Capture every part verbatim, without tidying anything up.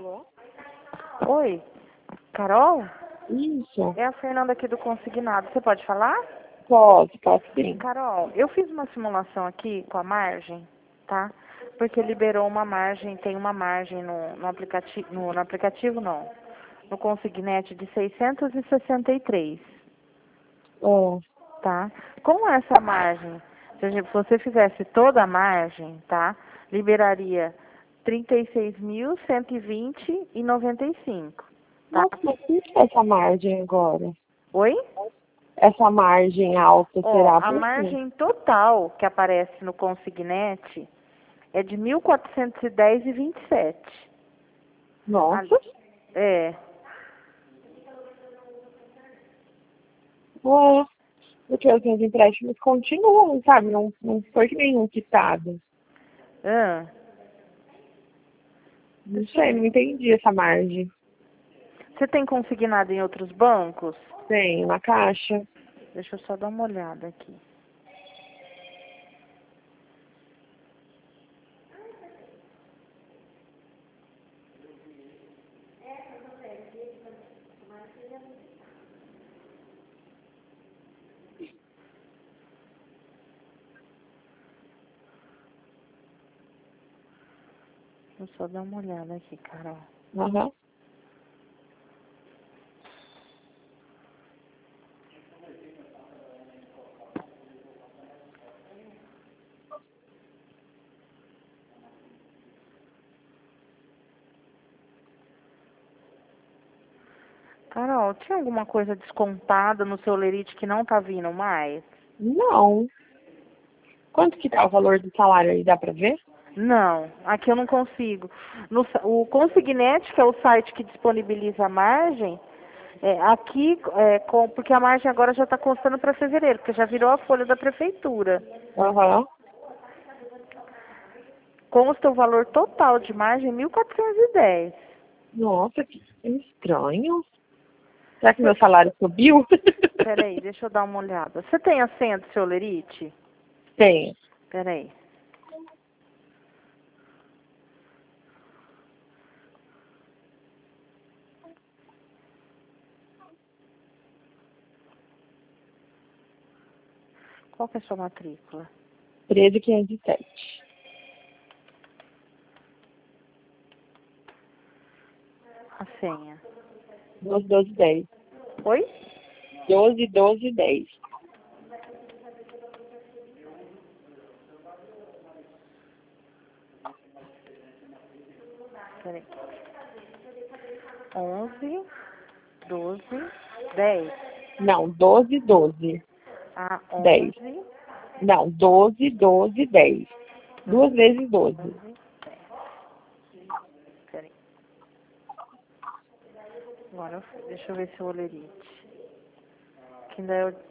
Alô? Oi, Carol? Isso. É a Fernanda aqui do Consignado. Você pode falar? Posso, posso sim. Carol, eu fiz uma simulação aqui com a margem, tá? Porque liberou uma margem, tem uma margem no, no aplicativo, no, no aplicativo não, no Consignet de seiscentos e sessenta e três, É. tá? Com essa margem, se a gente- você fizesse toda a margem, tá? Liberaria trinta e seis mil cento e vinte e noventa e cinco, tá? Nossa, mas por que essa margem agora? Oi? Essa margem alta Ó, será a por quê? margem total que aparece no Consignet é de mil quatrocentos e dez e vinte e sete. Nossa. É. Ué, porque os meus empréstimos continuam, sabe? Não, não foi que nenhum quitado. Ah, Não sei, não entendi essa margem. você tem consignado em outros bancos? Tem na caixa. Deixa eu só dar uma olhada aqui. Deixa eu só dar uma olhada aqui, Carol. Aham. Carol, tinha alguma coisa descontada no seu lerite que não tá vindo mais? Não. Quanto que tá o valor do salário aí? Dá pra ver? Não, aqui eu não consigo. No, sa- o Consignet, que é o site que disponibiliza a margem, é, aqui, é, com, porque a margem agora já está constando para fevereiro, porque já virou a folha da prefeitura. Aham. Consta o valor total de margem mil quatrocentos e dez. Nossa, que estranho. Será que meu salário subiu? Peraí, deixa eu dar uma olhada. Você tem a senha do seu lerite? Tem. Peraí. Qual que é a sua matrícula? treze mil quinhentos e sete. A senha. doze, doze, dez. Oi? doze, doze, dez. Peraí. onze, doze, dez. Não, doze, doze, A dez. onze, Não, doze, doze, dez. Duas vezes doze. doze, dez. Peraí. Agora, eu- deixa eu ver se o olerite. Que ainda é o...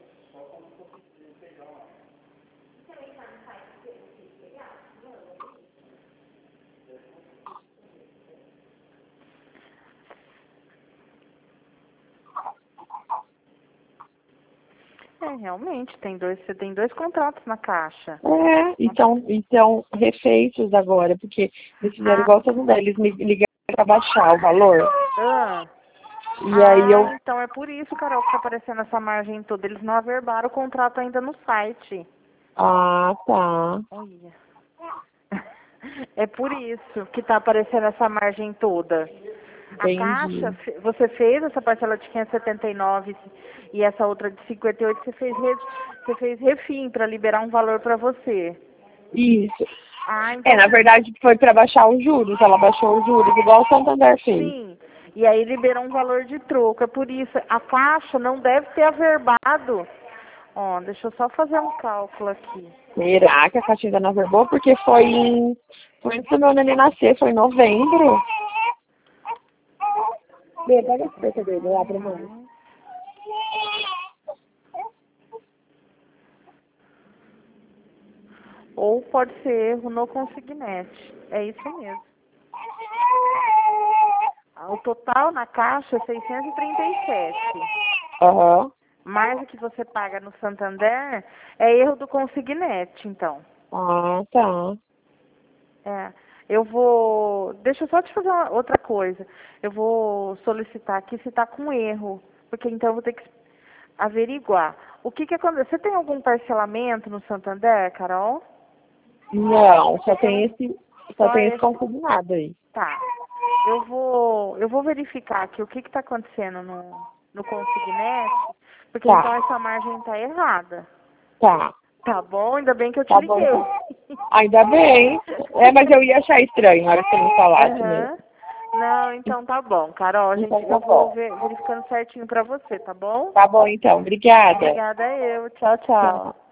É, realmente, tem dois, você tem dois contratos na caixa. É, e são, e são refeitos agora, porque eles fizeram Ah, igual todo mundo. Eles me ligaram para baixar o valor. ah, E aí eu. ah, então é por isso, Carol, que tá aparecendo essa margem toda. Eles não averbaram o contrato ainda no site. Ah, tá. Olha. É por isso que tá aparecendo essa margem toda. A caixa, Entendi. fe- você fez essa parcela de quinhentos e setenta e nove e essa outra de cinquenta e oito, você fez, re, você fez refim para liberar um valor para você. Isso. Ah, É, então na verdade foi para baixar os juros. Ela baixou os juros, igual o Santander fez. sim. E aí liberou um valor de troco. É por isso, a caixa não deve ter averbado. Ó, deixa eu só fazer um cálculo aqui. Será que a Caixa ainda não averbou? Porque foi em. Foi antes do meu neném nascer, foi em novembro. Bê, pega esse peça dele lá pra mãe. Uhum. Ou pode ser erro no Consignet. É isso mesmo. O total na caixa é seiscentos e trinta e sete. Aham. Mais o que você paga no Santander é erro do Consignet, então. Ah, tá. É, Eu vou... Deixa eu só te fazer uma, outra coisa. Eu vou solicitar aqui se está com erro, porque então eu vou ter que averiguar. O que que acontece? Você tem algum parcelamento no Santander, Carol? Não, só tem esse, só Só tem esse esse. consignado aí. Tá. Eu vou, eu vou verificar aqui o que está acontecendo no, no Consignet, porque Tá. então essa margem está errada. Tá, Tá bom? Ainda bem que eu te tá bom liguei. então. Ainda bem. É, mas eu ia achar estranho na hora que você me falasse mesmo. Aham. Não, então tá bom, Carol. A gente, Então tá eu vou bom. ver, verificando certinho pra você, tá bom? Tá bom então, obrigada. Obrigada eu. Tchau, tchau. Tchau.